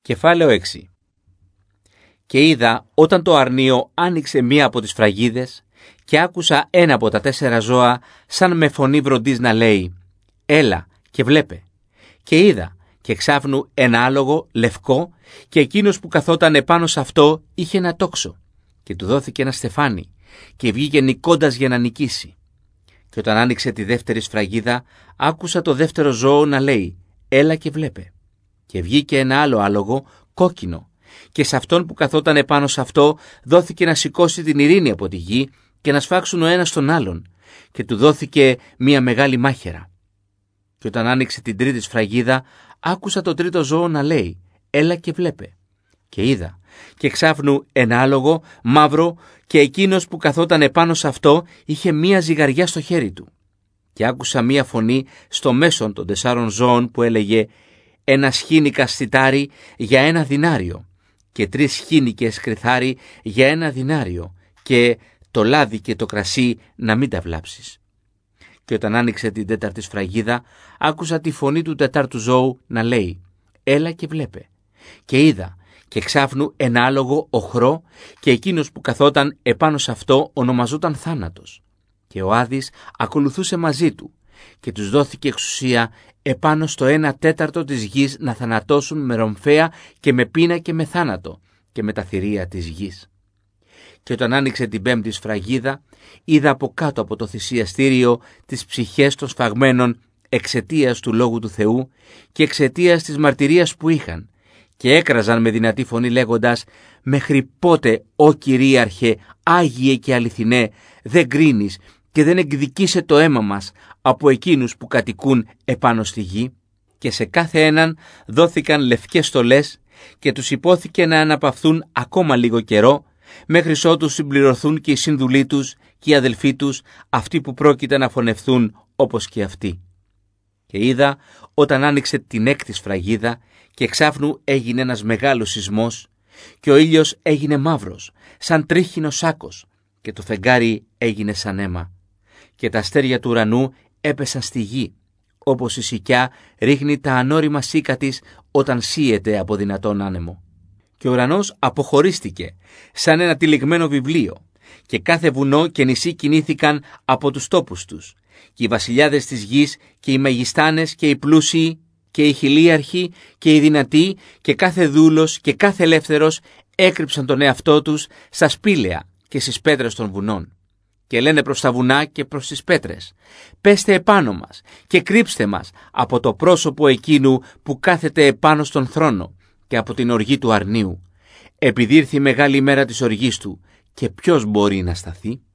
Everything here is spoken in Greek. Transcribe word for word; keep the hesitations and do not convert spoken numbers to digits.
Κεφάλαιο έξι. Και είδα όταν το αρνείο άνοιξε μία από τις φραγίδες και άκουσα ένα από τα τέσσερα ζώα σαν με φωνή βροντής να λέει «Έλα και βλέπε». Και είδα και εξάφνου ένα άλογο λευκό και εκείνος που καθόταν επάνω σε αυτό είχε ένα τόξο και του δόθηκε ένα στεφάνι και βγήκε νικώντας για να νικήσει. Και όταν άνοιξε τη δεύτερη σφραγίδα άκουσα το δεύτερο ζώο να λέει «Έλα και βλέπε». Και βγήκε ένα άλλο άλογο κόκκινο και σε αυτόν που καθόταν επάνω σε αυτό δόθηκε να σηκώσει την ειρήνη από τη γη και να σφάξουν ο ένας τον άλλον και του δόθηκε μια μεγάλη μάχαιρα. Και όταν άνοιξε την τρίτη σφραγίδα άκουσα το τρίτο ζώο να λέει «Έλα και βλέπε». Και είδα και εξάφνου ένα άλογο μαύρο και εκείνος που καθόταν επάνω σε αυτό είχε μία ζυγαριά στο χέρι του. Και άκουσα μία φωνή στο μέσον των τεσσάρων ζώων που έλεγε «Ένα σχήνικα στιτάρι για ένα δινάριο και τρεις σχήνικες κρυθάρι για ένα δινάριο και το λάδι και το κρασί να μην τα βλάψεις». Και όταν άνοιξε την τέταρτη σφραγίδα άκουσα τη φωνή του τετάρτου ζώου να λέει «Έλα και βλέπε». Και είδα και εξάφνου ένα άλογο οχρό και εκείνος που καθόταν επάνω σε αυτό ονομαζόταν Θάνατος. Και ο Άδης ακολουθούσε μαζί του και τους δόθηκε εξουσία επάνω στο ένα τέταρτο της γης να θανατώσουν με ρομφαία και με πείνα και με θάνατο και με τα θηρία της γης. Και όταν άνοιξε την πέμπτη σφραγίδα είδα από κάτω από το θυσιαστήριο τις ψυχές των σφαγμένων εξαιτίας του Λόγου του Θεού και εξαιτίας της μαρτυρίας που είχαν και έκραζαν με δυνατή φωνή λέγοντας «Μέχρι πότε, ó Κυρίαρχε, Άγιε και αληθινέ, δεν κρίνεις και δεν εκδικήσε το αίμα μας από εκείνους που κατοικούν επάνω στη γη?» Και σε κάθε έναν δόθηκαν λευκές στολές και τους υπόθηκε να αναπαυθούν ακόμα λίγο καιρό μέχρι ότου συμπληρωθούν και οι σύνδουλοί τους και οι αδελφοί τους, αυτοί που πρόκειται να φωνευθούν όπως και αυτοί. Και είδα όταν άνοιξε την έκτη σφραγίδα και εξάφνου έγινε ένας μεγάλος σεισμός και ο ήλιος έγινε μαύρος σαν τρίχινο σάκος και το φεγγάρι έγινε σαν αίμα και τα αστέρια του ουρανού έπεσαν στη γη όπως η σικιά ρίχνει τα ανώρυμα σίκα της όταν σύεται από δυνατόν άνεμο. Και ο ουρανός αποχωρίστηκε σαν ένα τυλιγμένο βιβλίο και κάθε βουνό και νησί κινήθηκαν από τους τόπους τους και οι βασιλιάδες της γης και οι μεγιστάνες και οι πλούσιοι και οι χιλίαρχοι και οι δυνατοί και κάθε δούλος και κάθε ελεύθερος έκρυψαν τον εαυτό τους στα σπήλαια και στις πέτρες των βουνών. Και λένε προς τα βουνά και προς τις πέτρες «Πέστε επάνω μας και κρύψτε μας από το πρόσωπο εκείνου που κάθεται επάνω στον θρόνο και από την οργή του αρνίου, επειδή ήρθε η μεγάλη μέρα της οργής του και ποιος μπορεί να σταθεί?»